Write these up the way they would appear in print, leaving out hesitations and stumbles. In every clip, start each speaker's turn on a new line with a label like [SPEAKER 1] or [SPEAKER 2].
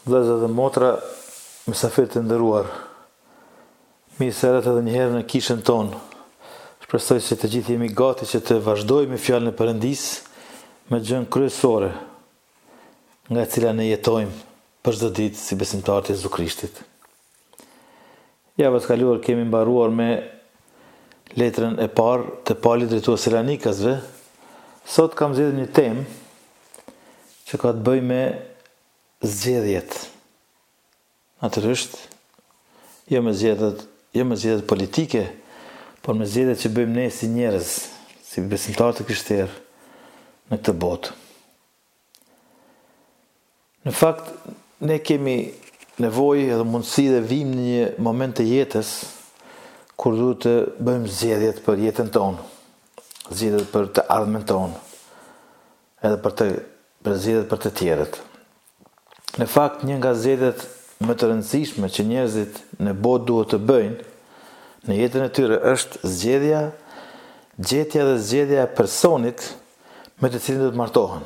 [SPEAKER 1] Vëllezër dhe motra, mysafirë të nderuar, mirë se erdhët edhe një herë në kishën tonë. Shpresoj se të gjithë jemi gati që të vazhdojmë fjalën e Perëndisë me gjën kryesore, nga e cila ne jetojmë për çdo ditë si besimtarë të Jezu Krishtit. Javën e kaluar kemi mbaruar me letrën e parë të Paulit drejtues Salonikasve. Sot kam zgjedhur një temë që ka të bëjë me zgjedhjet. Natyrisht, jo me zgjedhjet politike, por me zgjedhjet që bëjmë ne si njerëz, si besimtarë të Krishterë në këtë botë. Në fakt, ne kemi nevojë edhe mundësi dhe vim në një moment të jetës kur duhet të bëjmë zgjedhjet për jetën tonë, zgjedhjet për të ardhmen tonë, edhe për zgjedhjet për të tjerët. Në fakt, një nga zgjedhjet më të rëndësishme që njerëzit në botë duhet të bëjnë në jetën e tyre është gjetja dhe zgjedhja e personit me të cilin do të martohen.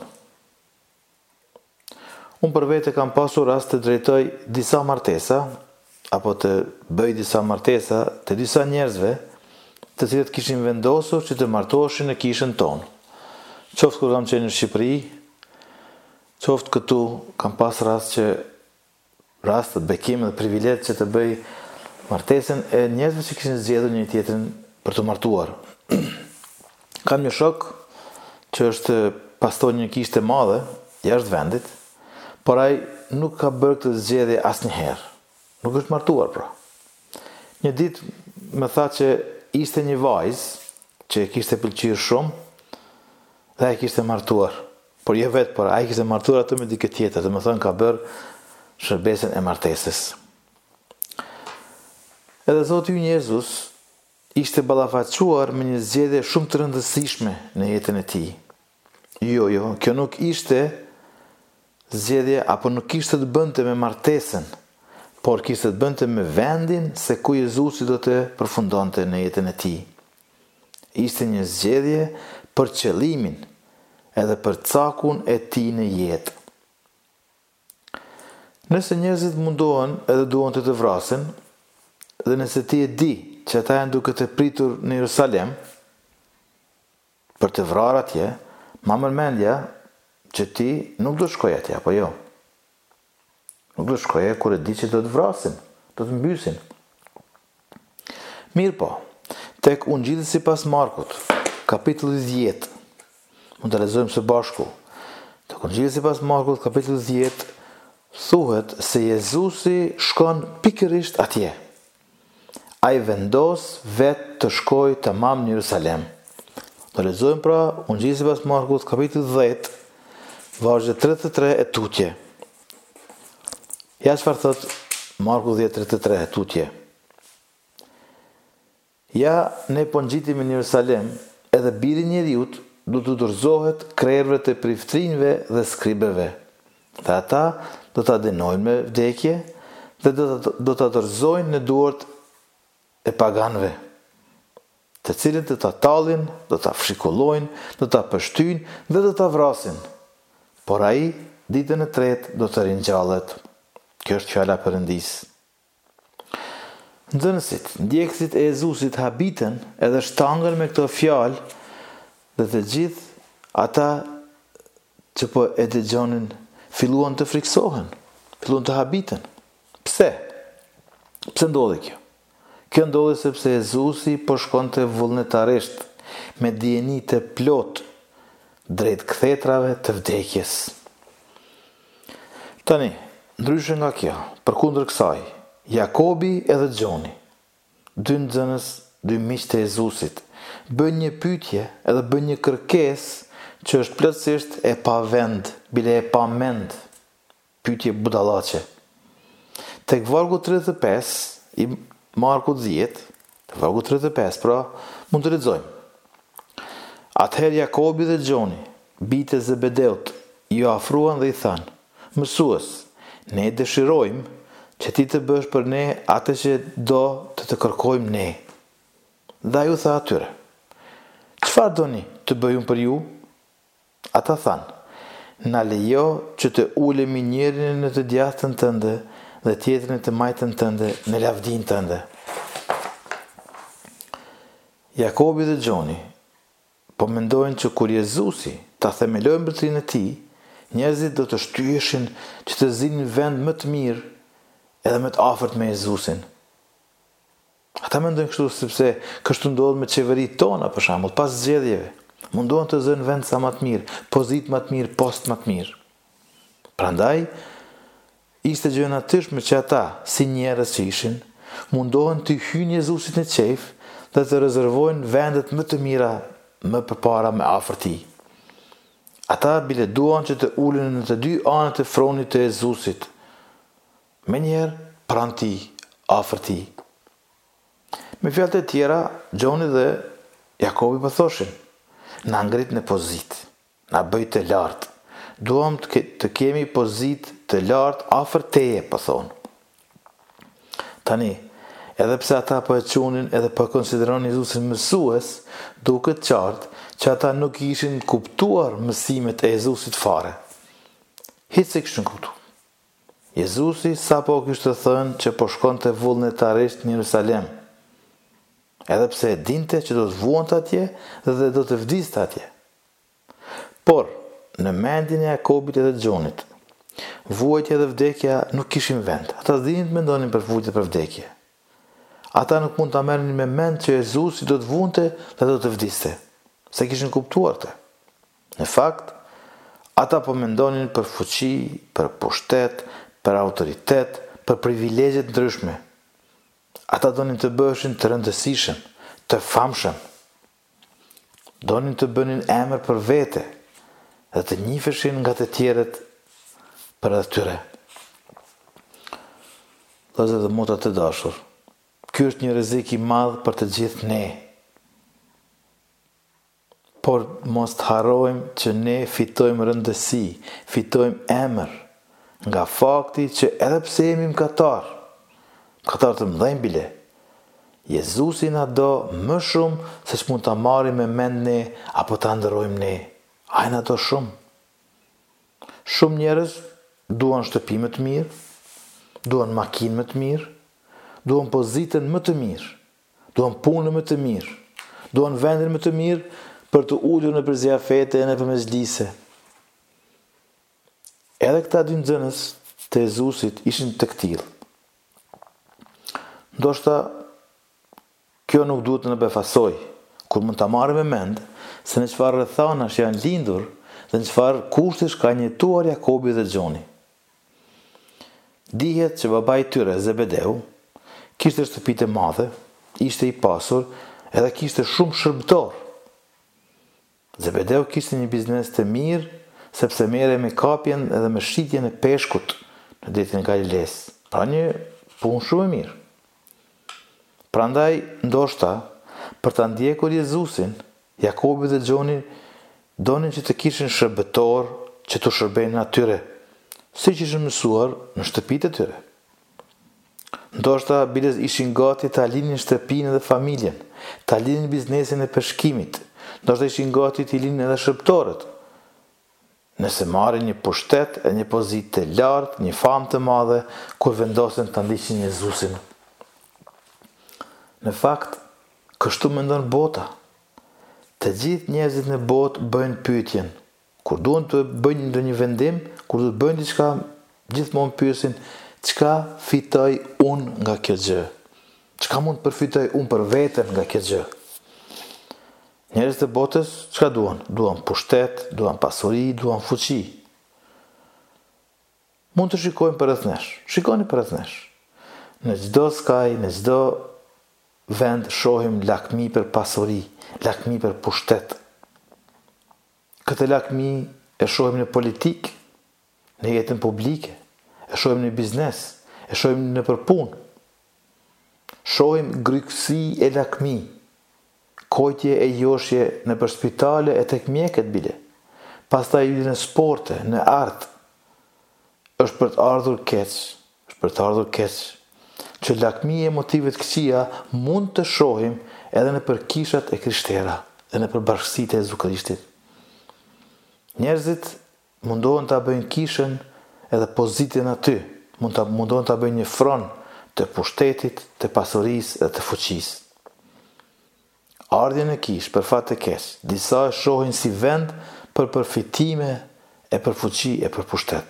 [SPEAKER 1] Unë për vete kam pasur rast të drejtoj disa martesa, apo të bëj disa martesa të disa njerëzve të cilët kishin vendosur që të martoheshin në kishën tonë. Qoftë kur kam qenë në Shqipëri, qoftë këtu kam pas rastet, bekime dhe privilegj që të bëj martesën e njerëzve që kishin zgjedhur një tjetrin për të martuar. Kam një shok që është pastor një kishë të madhe jashtë vendit, por ai nuk ka bërë këtë zgjedhje asnjëherë. Nuk është martuar pra. Një ditë më tha që ishte një vajzë që kishte pëlqyer shumë dhe ai kishte martuar. Por jo vetë, por ai kishte martuar atë me dikë tjetër, dhe më thënë ka bërë shërbesën e martesës. Edhe Zoti ynë Jezus ishte ballafaquar me një zgjedhje shumë të rëndësishme në jetën e tij. Jo, kjo nuk ishte zgjedhje apo nuk kishte të bënte me martesën, por kishte të bënte me vendin se ku Jezusi do të përfundonte në jetën e tij. Ishte një zgjedhje për qëllimin edhe për cakun e tij në jetë. Nëse njerëzit mundohen edhe duan të vrasin, dhe nëse ti e di që ata janë duke të pritur në Jerusalem për të vrarë atje, ma mërmendja që ti nuk do shkoj atje, apo jo? Nuk do shkoj kur e di që do të vrasin, do të mbysin. Mirë po, tek Ungjilli sipas Markut, kapitulli 10, mund të lexojmë së bashku. Tek Ungjilli sipas Markut, kapitulli 10, thuhet se Jezusi shkon pikërisht atje. Ai vendos vetë të shkoj tamam në Jerusalem. Do lexojmë pra Ungjilli sipas Markut, kapitulli 10, vargu 33 e tutje. Ja çfarë thot Marku 10:33 e tutje. Ja, ne po ngjitemi në Jerusalem, edhe biri i njeriut do të dorëzohet krerëve të priftrinjve dhe skribeve. Dhe ata do ta dënojnë me vdekje dhe do ta dorëzojnë në duart e paganëve, të cilët do ta tallin, do ta fshikullojnë, do ta pështyjnë dhe do ta vrasin. Por ai ditën e tretë do të ringjallet. Kjo është fjala e Perëndisë. Nxënësit, ndjekësit e Jezusit habiten edhe shtangen me këto fjalë dhe të gjithë ata që po e dëgjonin filluan të friksohen, filluan të habiten. Pse? Pse ndodhi kjo? Kjo ndodhi sepse Jezusi po shkonte vullnetarisht me dijeni të plot drejt kthetrave të vdekjes. Tani, ndryshe nga kjo, përkundër kësaj, Jakobi edhe Gjoni, dy nxënës, dy miq të Jezusit, bën një pyetje edhe bën një kërkesë që është plotësisht e pa vend, bile e pa mend, pyetje budallaqe. Tek vargu 35 i Markut 10, tek vargu 35, pra mund të lexojmë. Atëherë Jakobi dhe Gjoni, bijtë e Zebedeut, ju afruan dhe i thanë: Mësues, ne dëshirojmë që ti të bësh për ne atë që do të kërkojmë ne. Dhe ai u tha atyre: Çfarë doni të bëj unë për ju? Ata thanë: na lejo që të ulemi njërin në të djathtën tënde dhe tjetrin të majtën tënde në lavdin tënde. Jakobi dhe Gjoni po mendojnë që kur Jezusi ta themeloi mbretërinë e tij, njerëzit do të shtyheshin që të zinin vend më të mirë edhe më të afërt me Jezusin. Ata mendojnë kështu sepse kështu ndodh me qeveritë tona, për shembull, pas zgjedhjeve. Mundohen të zënë vend sa më të mirë, pozitë më të mirë, post më të mirë. Prandaj, ishte gjë e natyrshme që ata, si njerëz që ishin, mundohen të hyjnë Jezusit në qejf dhe të rezervojnë vendet më të mira më përpara me afër tij. Ata bile duan që të ulen në të dy anët e fronit të Jezusit. Menjëherë pranë tij, afër tij. Me fjalë të tjera, Gjoni dhe Jakobi po thoshin: na ngrit në pozitë, na bëj të lartë. Duam të kemi pozitë të lartë afër teje, po thonë. Tani, edhe pse ata po e qunin edhe po konsideron Jezusin mësues, duket qartë që ata nuk ishin kuptuar mësimet e Jezusit fare. Hiç se kishin kuptuar. Jezusi sapo kishte thënë që po shkonte vullnetarisht në Jerusalem. Edhe pse e dinte që do të vuante atje dhe do të vdiste atje. Por, në mendjen e Jakobit edhe Gjonit, vuajtja dhe vdekja nuk kishin vend. Ata dinin të mendonin për vuajtje për vdekje. Ata nuk mund ta merrnin me mend që Jezusi do të vunte dhe do të vdiste. Se kishin kuptuar të. Në fakt, ata po mendonin për fuqi, për pushtet, për autoritet, për privilegje të ndryshme. Ata donin të bëheshin të rëndësishëm, të famshëm. Donin të bënin emër për vete dhe të njiheshin nga të tjerët për atyre. Vëllezër dhe motra të dashur, ky është një rrezik i madh për të gjithë ne. Por mos të harrojmë që ne fitojmë rëndësi, fitojmë emër nga fakti që edhe pse jemi mëkatar të mëdhenj bile, Jezusi na do më shumë se që mund ta marrim me mend ne apo ta ndërrojmë ne. Ai na do shumë. Shumë njerëz duan shtëpi më të mirë, duan makinë më të mirë, duan pozitën më të mirë, duan punën më të mirë, duan vendin më të mirë për të ulur në zjafete e në mezhlise. Edhe këta dy nxënës të Jezusit ishin të këtillë. Ndoshta kjo nuk duhet të na befasoj, kur mund ta marrim me mend se në çfarë rrethanash janë lindur dhe në çfarë kushtesh ka njëtuar Jakobi dhe Gjoni. Dihet që babai i tyre, Zebedeu, kishte shtëpitë e madhe, ishte i pasur edhe kishte shumë shërbëtor. Zebedeu kishte një biznes të mirë, sepse merrej me kapjen edhe me shitjen e peshkut në detin e Galiles. Pra një punë shumë e mirë. Prandaj, ndoshta, për ta ndjekur Jezusin, Jakobi dhe Gjoni donin që të kishin shërbëtor që të shërbejnë atyre, siç ishin mësuar në shtëpitë e tyre. Ndoshta biles ishin gati ta linin shtëpinë dhe familjen, ta linin biznesin e peshkimit, ndoshta ishin gati të linin edhe shërbëtorët. Nëse marrin një pushtet e një pozitë të lartë, një famë të madhe, kur vendosen ta ndiqin Jezusin. Në fakt, kështu mendon bota. Të gjithë njerëzit në botë bëjnë pyetjen. Kur duan të bëjnë ndonjë vendim, kur do të bëjnë diçka, gjithmonë pyesin, çka fitoj unë nga kjo gjë? Çka mund të përfitoj unë për veten nga kjo gjë? Njerëzit e botës çka duan? Duan pushtet, duan pasuri, duan fuqi. Mund të shikojmë përreth nesh. Shikoni përreth nesh. Në çdo skaj, në çdo vend shohim lakmi për pasuri, lakmi për pushtet. Këtë lakmi e shohim në politikë, në jetën publike, e shohim në biznes, e shohim në përpunë. Shohim grykësi e lakmi, kojtje e joshje në për spitale e tek mjeket bile, pastaj në sporte, në artë. Është për të ardhur keq, që lakmi e motivet këqija mund të shohim edhe në për kishat e krishtera, edhe në për bashkësitë e Jezu Krishtit. Njerëzit mundohen ta bëjnë kishën edhe pozitin aty. Mundohen ta bëjnë një fron të pushtetit, të pasurisë dhe të fuqisë. Ardhjën e kishë për fat të keq, disa e shohin si vend për përfitime e për fuqi e për pushtet.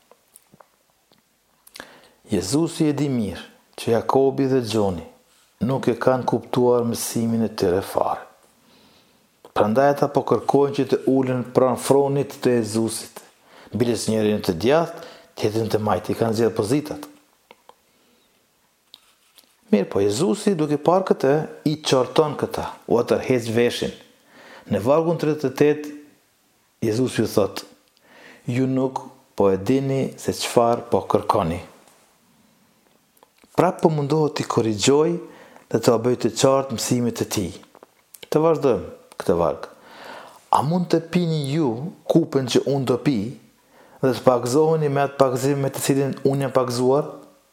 [SPEAKER 1] Jezusi e di mirë që Jakobi dhe Gjoni nuk e kanë kuptuar mësimin e tyre fare. Prandaj ata po kërkojnë që të ulen pranë fronit të Jezusit. Biles njërin të djathtë, tjetrin të majtë, i kanë zgjedhur pozitat. Mirë po, Jezusi duke parë këtë, i qorton këta, u tërheq veshin. Në vargun 38, Jezusi ju thot, ju nuk po e dini se çfarë po kërkoni. Prapë po mundohet t'i korrigjoj dhe të bëj të qartë mësimit të tij. Të vazhdojmë këtë varg. A mund të pini ju kupën që unë do pi dhe të pagzoheni me atë pagzim me të cilin unë jam pagzuar?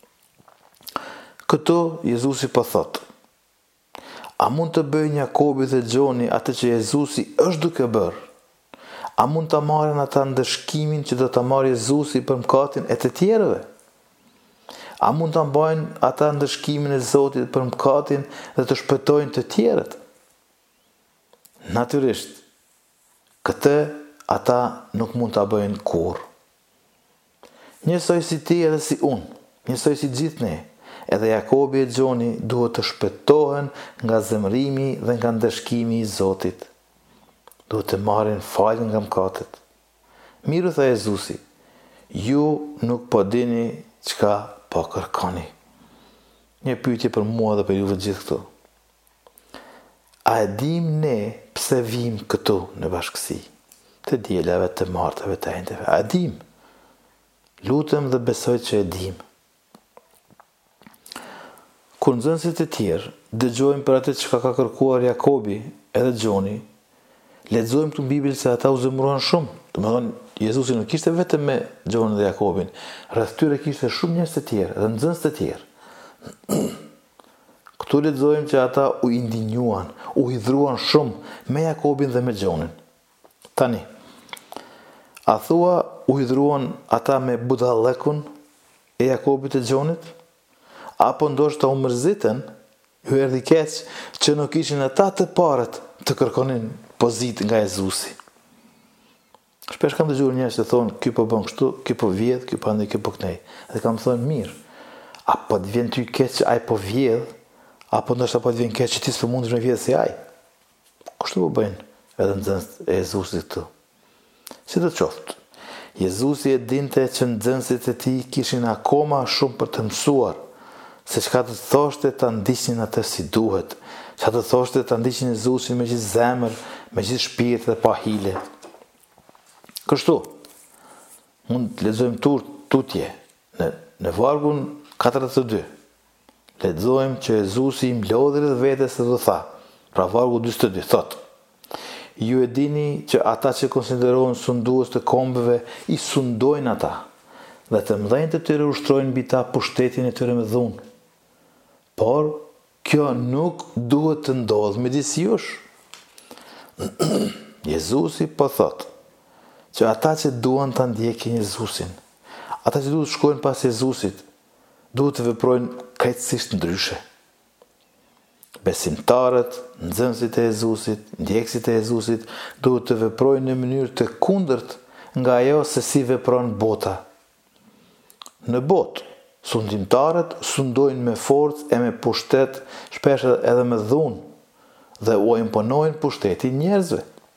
[SPEAKER 1] Këto Jezusi po thot. A mund të bëjnë Jakobi dhe Gjoni atë që Jezusi është duke bërë? A mund të marrin ata ndëshkimin që do të marrë Jezusi për mëkatin e të tjerëve? A mund të mbajnë ata ndëshkimin e Zotit për mëkatin dhe të shpëtojnë të tjerët? Natyrisht, këtë ata nuk mund të bëjnë kur. Njësoj si ti edhe si unë, njësoj si gjithë ne, edhe Jakobi e Gjoni duhet të shpëtohen nga zemrimi dhe nga ndëshkimi i Zotit. Duhet të marrin faljen nga mëkatet. Miru tha Jezusi, ju nuk po dini çka po kërkoni. Një pyetje për mua dhe për juve gjithë këtu. A e dim ne pse vim këtu në bashkësi? Të dielave, të martave, të enteve. A e dim? Lutem dhe besoj që e dim. Kur nxënësit e tjerë dëgjojmë për atë që ka kërkuar Jakobi edhe Gjoni, lexojmë këtu në Bibël se ata u zemëruan shumë. Domethënë, Jezusi nuk ishte vetëm me Gjonin dhe Jakobin, rreth tyre kishte shumë njerëz të tjerë, dhe nxënës të tjerë. Këtu lexojmë që ata u indinjuan, u hidhruan shumë me Jakobin dhe me Gjonin. Tani, a thua u hidhruan ata me budallëkun e Jakobit e Gjonit? Apo ndoshta u mërziten, ju erdhi keq që nuk ishin ata të parët të kërkonin pozitë nga Jezusi? Shpesh kam dëgjuar njerëz që thonë, ky po bën kështu, ky po vjedh, ky po ande, ky po knej. Dhe kam thënë, mirë, apo të vjen ty keq që ai po vjedh, apo ndoshta po të vjen keq që ti s'po mundesh me vjedh si ai. Kështu po bëjnë edhe nxënësit e Jezusit këtu. Si do të qoftë, Jezusi e dinte që nxënësit e tij kishin akoma shumë për të mësuar, se çka do të thoshte ta ndiqnin atë si duhet, çka do të thoshte ta ndiqnin Jezusin me gjithë zemër, me gjithë shpirt dhe pa hile. Kështu, mund të lexojmë tutje në vargun 42. Lexojmë që Jezusi i mlodhi rreth vetes dhe tha, pra vargu 42 thot: ju e dini që ata që konsiderohen sundues të kombëve i sundojnë ata, dhe të mëdhenjtë të tyre ushtrojnë mbi ta pushtetin e tyre me dhunë. Por kjo nuk duhet të ndodhë midis jush. Jezusi po thot që ata që duan të ndjekin Jezusin, ata që duhet shkojnë pas Jezusit, duhet të veprojnë krejtësisht ndryshe. Besimtarët, nxënësit e Jezusit, ndjekësit e Jezusit, duhet të veprojnë në mënyrë të kundërt nga ajo se si vepron bota. Në botë, sundimtarët sundojnë me forcë e me pushtet, shpesh edhe me dhunë, dhe u imponojnë pushtetin njerëzve.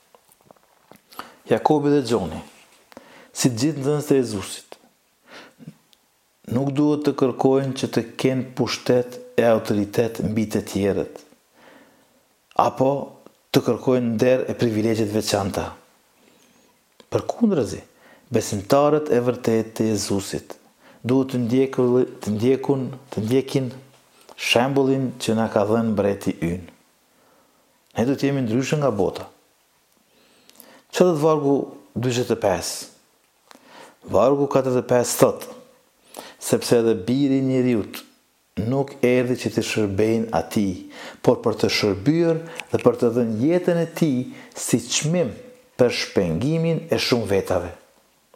[SPEAKER 1] Jakobi dhe Gjoni, si gjithë nxënësit e Jezusit, nuk duhet të kërkojnë që të kenë pushtet e autoritet mbi të tjerët, apo të kërkojnë nder e privilegjet veçanta. Përkundrazi, besimtarët e vërtet të Jezusit duhet të ndjekin shembullin që na ka dhënë mbreti ynë. Ne do të jemi ndryshe nga bota. Çfarë do të vargu 45? Vargu 45 thot: sepse edhe biri i njeriut nuk erdhi që të shërbejnë atij, por për të shërbyer dhe për të dhënë jetën e tij si çmim për shpengimin e shumë vetave.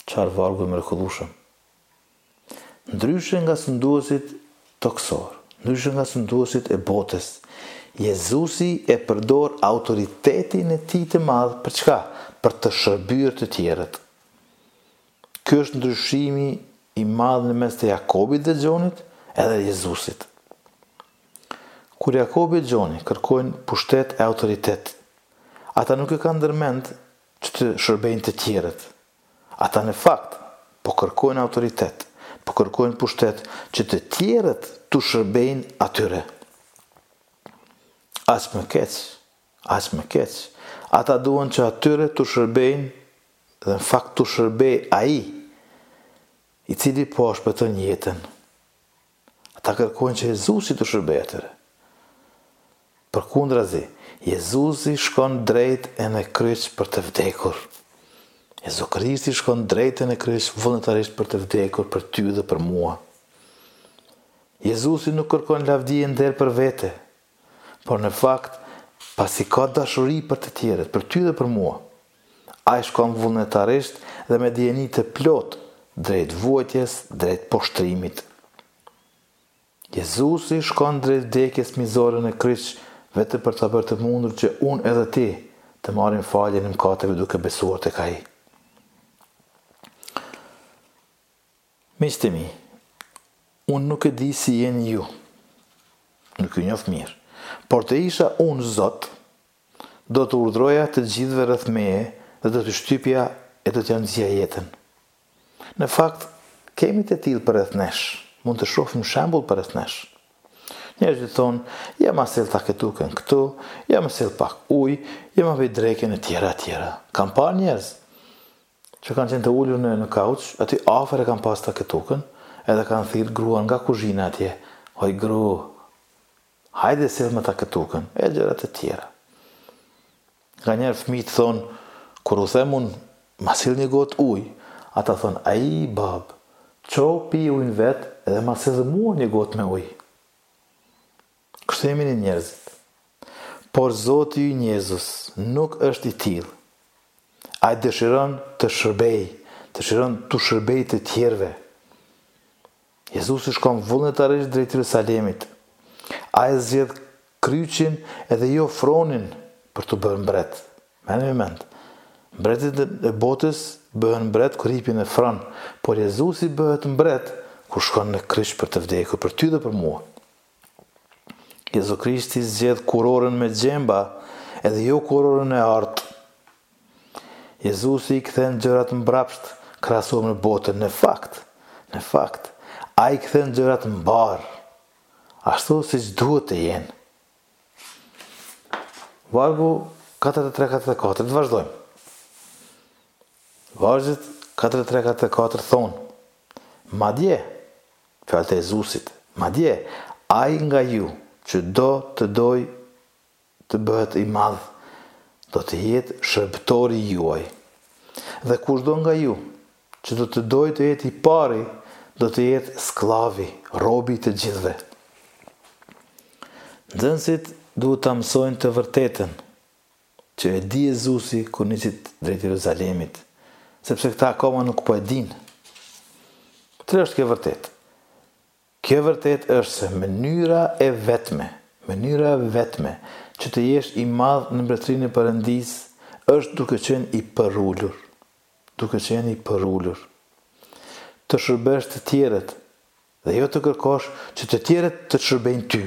[SPEAKER 1] Qarë vargu e mrekullueshëm. Ndryshe nga sunduesit toksor, ndryshe nga sunduesit e botës, Jezusi e përdor autoritetin e tij të madh për çka? Për të shërbyer të tjerët. Ky është ndryshimi i madh në mes të Jakobit dhe Gjonit edhe Jezusit. Kur Jakobi e Gjoni kërkojnë pushtet e autoritet, ata nuk e kanë ndërmend që të shërbejnë të tjerët. Ata në fakt po kërkojnë autoritet, po kërkojnë pushtet që të tjerët të shërbejnë atyre. Aq më keq. Ata duan që atyre të shërbejnë dhe në fakt të shërbej ai i cili po shpëton jetën. Ata kërkojnë që Jezusi të shërbej atyre. Përkundrazi, Jezusi shkon drejt e në kryq për të vdekur. Jezu Krishti shkon drejt e në kryq vullnetarisht për të vdekur për ty dhe për mua. Jezusi nuk kërkon lavdi e nder për vete, por në fakt, pasi ka dashuri për të tjerët, për ty dhe për mua, ai shkon vullnetarisht dhe me dijeni të plot drejt vuajtjes, drejt poshtrimit. Jezusi shkon drejt vdekjes mizore në kryq vetëm për ta bërë të mundur që unë edhe ti të marrim faljen e mëkateve duke besuar tek ai. Miqtë mi, unë nuk e di si jeni ju, nuk ju njoh mirë, por të isha unë Zot, do të urdhroja të gjithëve rreth meje dhe do të shtypja e do t'ja nxjerrja jetën. Në fakt, kemi të tillë përreth nesh, mund të shohim shembull përreth nesh. Njerëzit thonë, ja ma sel taketukën këtu, ja ma sel pak ujë, ja ma vej drekën e tjera. Kam parë njerëz që kanë qenë të ulur në kauç, aty afër e kanë pas taketukën, edhe kanë thirrë gruan nga kuzhina atje. Oj gru, hajde sel me taketukën, e gjërat e tjera. Nga njerë fëmijët thonë, kur u them unë, ma sill një gotë ujë, ata thonë, ai bab, qo pi ujnë vetë edhe ma sill dhe mua një gotë me ujë. Kështu jemi një njerëzit. Por Zoti ynë Jezus nuk është i tillë. Ai dëshiron të shërbej, dëshiron të shërbej të tjerëve. Jezusi shkon vullnetarisht drejt Jerusalemit. Ai zgjedh kryqin edhe jo fronin për të bërë mbret. Mend. Mbretit e botës bëhen mbret kur hipin në fron, por Jezusi bëhet mbret kur shkon në kryq për të vdekur për ty dhe për mua. Jezu Krishti zgjedh kurorën me gjemba, edhe jo kurorën e artë. Jezusi i kthen gjërat mbrapsht krahasuar në botën. Në fakt, ai i kthen gjërat mbar, ashtu siç duhet të jenë. Vargu 43-44, të vazhdojmë. Vargjet 43-44 thonë, madje, fjalët e Jezusit, madje, ai nga ju që do të doj të bëhet i madh, do të jetë shërbëtori juaj. Dhe kushdo nga ju që do të doj të jetë i pari, do të jetë sklavi, robi të gjithëve. Nxënësit duhet ta mësojnë të vërtetën që e di Jezusi kur nisit drejt Jeruzalemit, sepse këta akoma nuk po e dinë. Tre është kjo vërtet. Kjo vërtet është se mënyra e vetme që të jesh i madh në mbretërinë e Perëndisë është duke qenë i përullur. Të shërbesh të tjerët dhe jo të kërkosh që të tjerët të shërbejnë ty.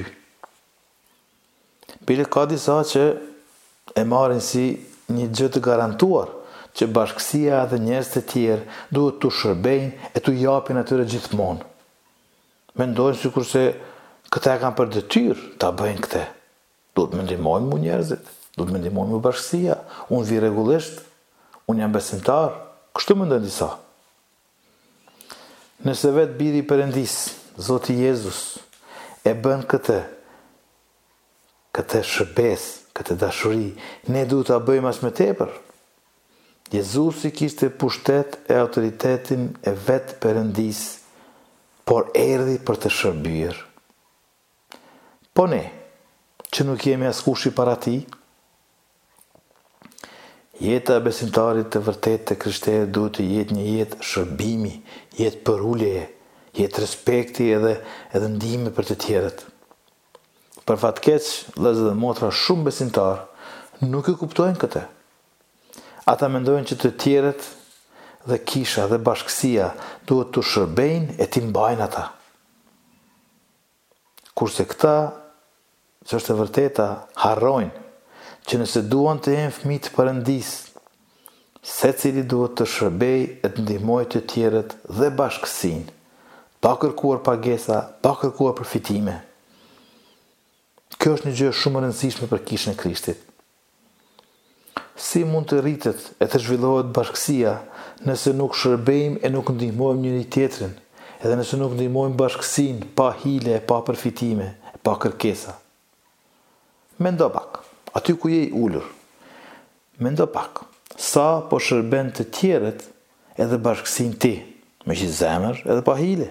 [SPEAKER 1] Bile ka disa që e marrin si një gjë të garantuar që bashkësia dhe njerëz të tjerë duhet të shërbejnë e të japin atyre gjithmonë. Mendojnë sikurse këta e kanë për detyrë ta bëjnë këtë. Duhet më ndihmojnë mu njerëzit, duhet më ndihmojnë mu bashkësia, unë vi rregullisht, unë jam besimtar, kështu mendojnë disa. Nëse vetë biri i Perëndisë, Zoti Jezus, e bën këtë shërbes, këtë dashuri, ne duhet ta bëjmë as më tepër. Jezusi kishte pushtet e autoritetin e vetë Perëndisë, por erdhi për të shërbyer. Po ne, që nuk jemi askush i para tij, Jeta e besimtarit të vërtet të krishterë duhet të jetë një jetë shërbimi, jetë përuljeje, jetë respekti edhe ndihme për të tjerët. Për fatkeq, vëllezër dhe motra, shumë besimtarë nuk e kuptojnë këtë. Ata mendojnë që të tjerët dhe kisha dhe bashkësia duhet të shërbejnë e t'i mbajnë ata. Kurse këta, që është e vërteta, harrojnë që nëse duan të jenë fëmijë të Perëndis, secili duhet të shërbej e të ndihmojë të tjerët dhe bashkësinë, pa kërkuar pagesa, pa kërkuar përfitime. Kjo është një gjë shumë e rëndësishme për kishën e Krishtit. Si mund të rritet e të zhvillohet bashkësia nëse nuk shërbejmë e nuk ndihmojmë njëri tjetrin, edhe nëse nuk ndihmojmë bashkësinë pa hile, pa përfitime, pa kërkesa? Mendo pak, aty ku je i ulur. Mendo pak, sa po shërben të tjerët edhe bashkësinë ti, me që zemër edhe pa hile.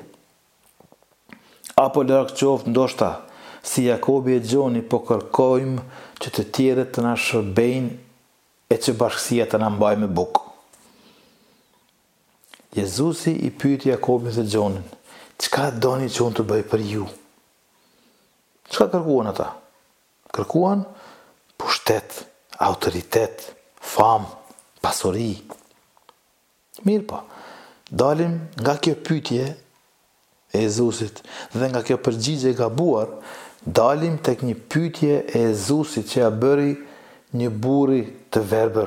[SPEAKER 1] Apo larg qoftë ndoshta, si Jakobi e Gjoni po kërkojmë që të tjerët të na shërbejnë e që bashkësia të na mbajë me bukë. Jezusi i pyeti Jakobin dhe Gjonin, çka doni që unë të bëj për ju? Çka kërkuan ata? Kërkuan pushtet, autoritet, famë, pasuri. Mirë po, dalim nga kjo pyetje e Jezusit dhe nga kjo përgjigje e gabuar, dalim tek një pyetje e Jezusit që ja bëri një burri të verbër,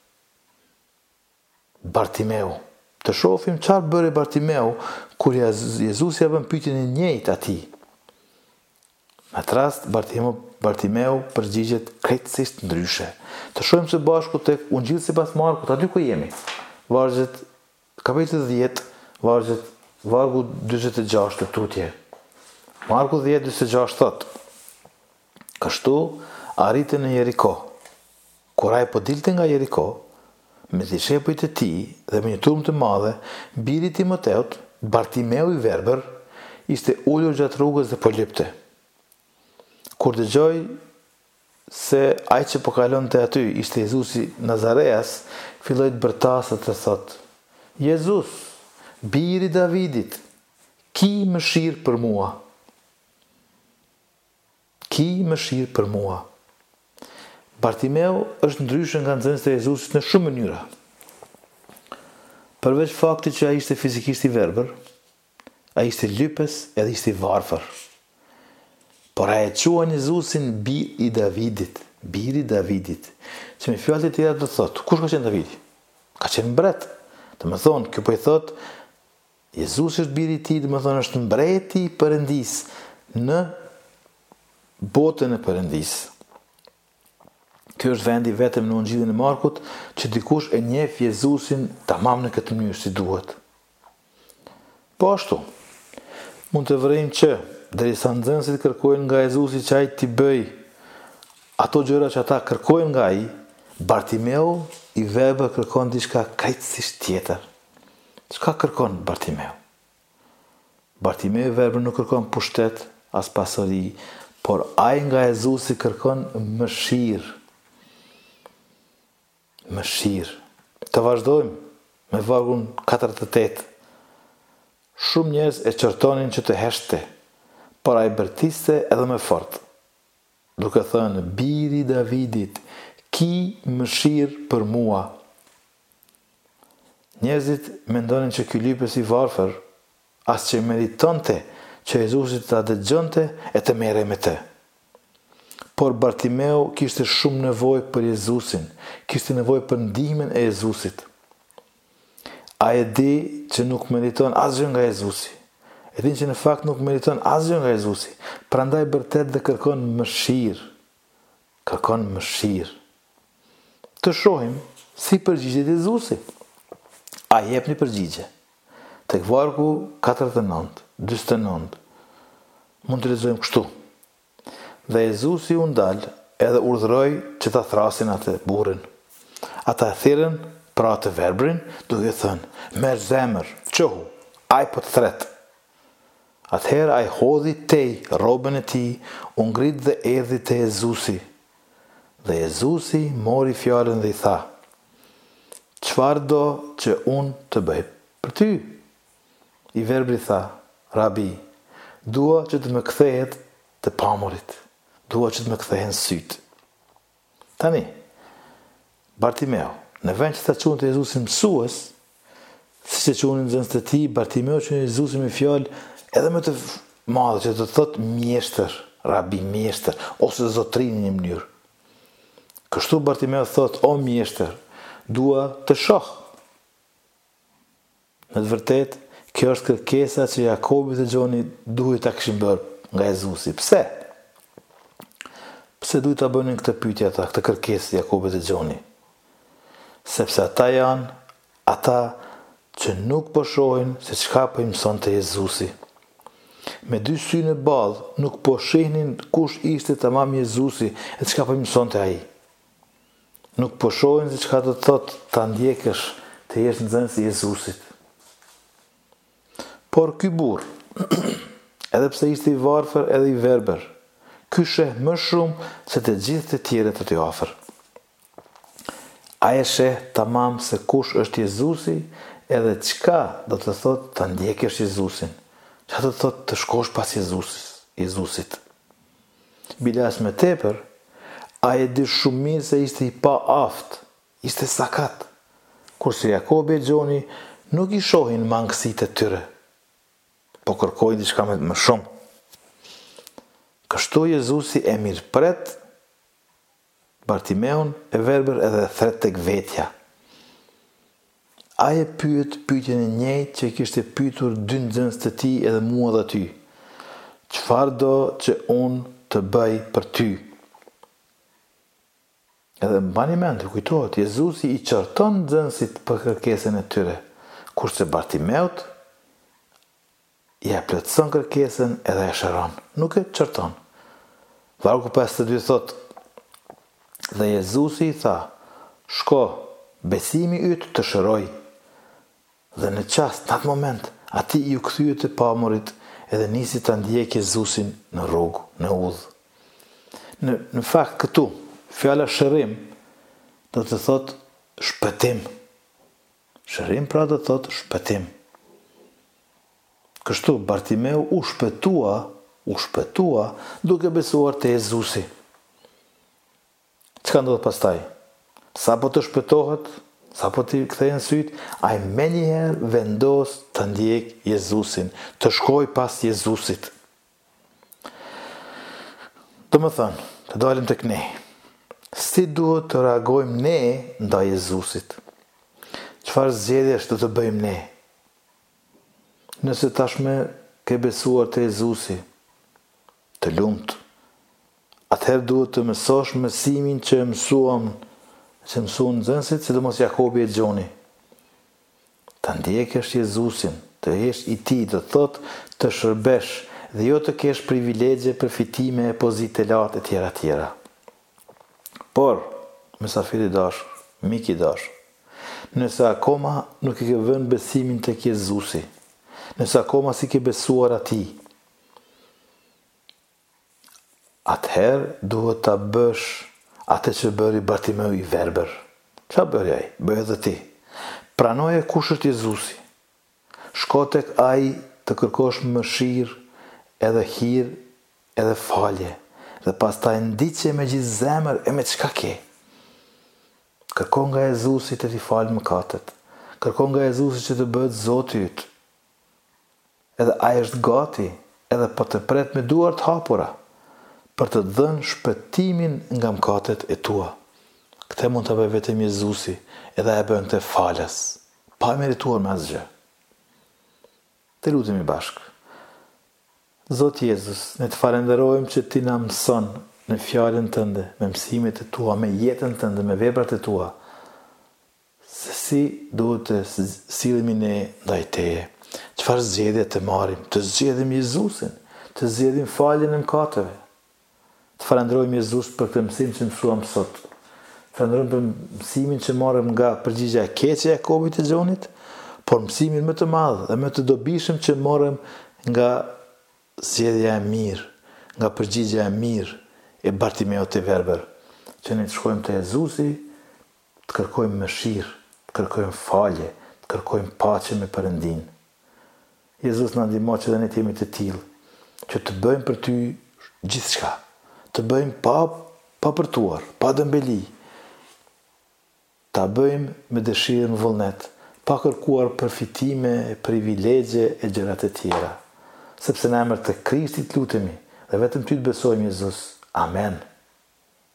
[SPEAKER 1] Bartimeu. Të shohim çfarë bëri Bartimeu kur Jezusi ja bën pyetjen e njëjtë atij. Në atë rast, Bartimeu përgjigjet krejtësisht ndryshe. Të shohim së bashku tek Ungjilli sipas Markut, aty ku jemi. Vargjet kapitulli 10, vargu 46 të tutje. Marku 10:46 thot: Kështu arritën në Jeriko. Kur ai po dilte nga Jeriko, me dishepujt e tij dhe me një turmë të madhe, biri i Timoteut, Bartimeu i verbër, ishte ulur gjatë rrugës dhe po lypte. Kur dëgjoi se ai që po kalonte aty ishte Jezusi Nazareas, filloi të bërtasë të thotë: Jezus, biri i Davidit, ki mëshirë për mua. Ki mëshirë për mua. Bartimeu është ndryshe nga nxënësit e Jezusit në shumë mënyra. Përveç faktit që ai ishte fizikisht i verbër, ai ishte lypës edhe ishte i varfër. Por ai e quan Jezusin biri i Davidit, që me fjalë të tjera do të thotë, kush ka qenë Davidi? Ka qenë mbret. Do të thonë, kjo po i thotë, Jezusi është biri i tij, do të thonë është mbreti i Perëndis në botën e Perëndis. Ky është vendi vetëm në Ungjillin e Markut që dikush e njeh Jezusin tamam në këtë mënyrë si duhet. Po ashtu, mund të vërejmë që derisa nxënësit kërkojnë nga Jezusi që ai t'i bëj ato gjëra që ata kërkojnë nga ai, Bartimeu i verbër kërkon diçka krejtësisht tjetër. Çka kërkon Bartimeu? Bartimeu i verbër nuk kërkon pushtet as pasuri, por ai nga Jezusi kërkon mëshirë. Mëshirë. Të vazhdojmë me vargun 48. Shumë njerëz e qortonin që të heshte, por ai bërtiste edhe më fort, duke thënë: biri i Davidit, ki mëshirë për mua. Njerëzit mendonin që ky lypës i varfër as që meritonte që Jezusi ta dëgjonte e të merrej me të. Por Bartimeu kishte shumë nevojë për Jezusin, kishte nevojë për ndihmën e Jezusit. Ai e di që nuk meriton asgjë nga Jezusi. E din që në fakt nuk meriton asgjë nga Jezusi. Prandaj vërtet dhe kërkon mëshirë. Kërkon mëshirë. Të shohim si përgjigjet Jezusi. Ai jep një përgjigje. Tek vargu 49, 49. Mund të lexojmë kështu. Dhe Jezusi u ndal edhe urdhëroi që ta thrasin atë burrin. Ata e thirrën pra të verbrin, duke thënë: merr zemër, çohu, ai po të thret. Atëherë ai hodhi tej rrobën e tij, u ngrit dhe erdhi te Jezusi. Dhe Jezusi mori fjalën dhe i tha: Çfarë do që unë të bëj për ty? I verbri tha, Rabi, dua që të më kthehet të pamurit. Dua që të më kthehen syt. Tani, Bartimeu, në vend që ta qunë të Jezusin mësues, si që qunë në nxënës të ti, Bartimeu që në Jezusin me fjalë edhe më të madhe që të thot mjeshtër, Rabi mjeshtër, ose zotrin një mënyrë. Kështu Bartimeu thot, o mjeshtër, dua të shoh. Në të vërtet, kjo është kërkesa që Jakobi dhe Gjoni duhet ta kishin bërë nga Jezusi. Pse? Pse duhet ta bënin këtë pyetje ata, këtë kërkesë Jakobi dhe Gjoni? Sepse ata janë ata që nuk po shohin se çka po i mësonte Jezusi. Me dy sy në ballë nuk po shihnin kush ishte tamam Jezusi e çka po i mësonte ai. Nuk po shohin se çka do të thotë ta ndjekësh të jesh nxënës i Jezusit. Por ky burr, edhe pse ishte i varfër edhe i verbër, ky sheh më shumë se të gjithë të tjerët aty afër. Ai e sheh tamam se kush është Jezusi edhe çka do të thotë ta ndjekësh Jezusin. Çka do të thotë të shkosh pas Jezusit. Bilas me tepër, ai e di shumë mirë se ishte i pa aft, ishte sakat. Kurse Jakobi e Gjoni nuk i shohin mangësitë e tyre, po kërkojnë diçka më shumë. Kështu Jezusi e mirëpret Bartimeun e verbër edhe thret tek vetja. Ai e pyet pyetjen e njëjtë që kishte pyetur dy nxënës të tij edhe mua dhe ty. Çfarë do që unë të bëj për ty? Edhe mbani mend, kujtohet, Jezusi i qorton nxënësit për kërkesën e tyre, kurse Bartimeut ja plotson kërkesën edhe e shëron, nuk e qorton. Vargu 52 thot, dhe Jezusi i tha, shko, besimi yt të shëroj. Dhe në çast, në atë moment, ati ju kthye të pamurit edhe nisi ta ndjekë Jezusin në rrugë, në udhë. Në fakt këtu, fjala shërim do të thot shpëtim. Shërim pra do të thot shpëtim. Kështu Bartimeu u shpëtua duke besuar te Jezusi. Çka ndodh pastaj? Sa po të shpëtohet, sa po të kthehen syt, ai menjëherë vendos të ndjek Jezusin, të shkoj pas Jezusit. Do më thënë, të dalim tek ne. Si duhet të reagojmë ne ndaj Jezusit? Çfarë zgjedhjesh do të bëjmë ne? Nëse tashme ke besuar te Jezusi, të lumt, atëherë duhet të mësosh mësimin që mësuan nxënësit, sidomos Jakobi e Gjoni. Ta ndjekësh Jezusin, të jesh i tij, do thot të shërbesh dhe jo të kesh privilegje, përfitime, pozite lartë e tjera. Por, mysafiri dashur, mik i dashur, nëse akoma nuk e ke vënë besimin tek Jezusi, nëse akoma si ke besuar atij, atëherë duhet ta bësh atë që bëri Bartimeu i verbër. Çfarë bëri ai? Bëj edhe ti. Pranoje kush është Jezusi. Shko tek ai të kërkosh mëshirë, edhe hir, edhe falje. Dhe pastaj ndiqe me gjithë zemër e me çka ke. Kërko nga Jezusi të ti falë mëkatet. Kërko nga Jezusi që të bëhet Zoti yt. Edhe ai është gati, edhe po të pret me duar të hapura, për të dhënë shpëtimin nga mëkatet e tua. Këtë mund të bëj vetëm Jezusi, edhe e bën këtë falës, pa merituar me asgjë. Të lutemi bashkë. Zoti Jezus, ne të falenderojmë që ti na mëson në fjalën tënde, me mësimet e tua, me jetën tënde, me veprat e tua, se si duhet të sillemi ne ndaj teje. Çfarë zgjedhje të marrim? Të zgjedhim Jezusin, të zgjedhim faljen e mëkateve. Të falenderojmë Jezus për këtë mësim që mësuam sot. Falenderojmë për mësimin që marrëm nga përgjigjja e keqe e Jakobit e Gjonit, por mësimin më të madh dhe më të dobishëm që marrëm nga zgjedhja e mirë, nga përgjigjja e mirë e Bartimeut të verbër, që ne të shkojmë te Jezusi, të kërkojmë mëshirë, të të kërkojmë falje, të kërkojmë paqe me Perëndin. Jezus na ndihmo që dhe ne të jemi të tillë, që të bëjmë për ty gjithçka, të bëjmë pa përtuar, pa dëmbeli, ta bëjmë me dëshirën vullnet, pa kërkuar përfitime, privilegje e gjërat e tjera. Sepse në emër të Krishtit lutemi dhe vetëm ty të besojmë, Jezus. Amen.